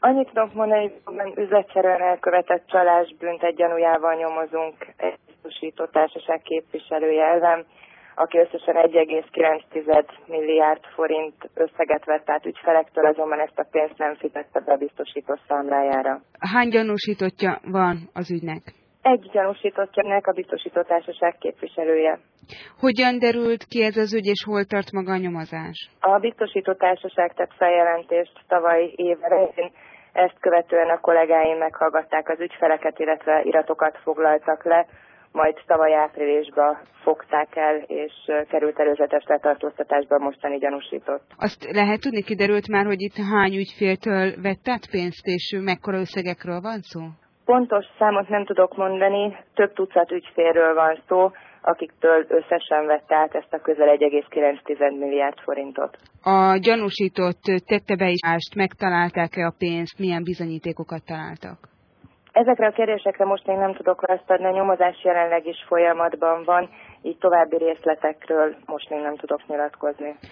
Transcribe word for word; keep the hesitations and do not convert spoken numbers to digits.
Annyit tudok mondani, hogy üzletszerűen elkövetett csalásbűnt egy gyanújával nyomozunk egy biztosító társaság képviselője ellen, aki összesen egy egész kilenc milliárd forint összeget vett át ügyfelektől, azonban ezt a pénzt nem fizette be a biztosító számlájára. Hány gyanúsítottja van az ügynek? Egy gyanúsítottjának a biztosító társaság képviselője. Hogyan derült ki ez az ügy, és hol tart maga a nyomozás? A biztosító társaság tett feljelentést tavaly év elején, ezt követően a kollégáim meghallgatták az ügyfeleket, illetve iratokat foglaltak le, majd tavaly áprilisban fogták el, és került előzetes letartóztatásba a mostani gyanúsított. Azt lehet tudni, kiderült már, hogy itt hány ügyféltől vett át pénzt, és mekkora összegekről van szó? Pontos számot nem tudok mondani, több tucat ügyfélről van szó, akiktől összesen vette át ezt a közel egy egész kilenc milliárd forintot. A gyanúsított tette be is, megtalálták-e a pénzt, milyen bizonyítékokat találtak? Ezekre a kérdésekre most még nem tudok választ adni, a nyomozás jelenleg is folyamatban van, így további részletekről most még nem tudok nyilatkozni.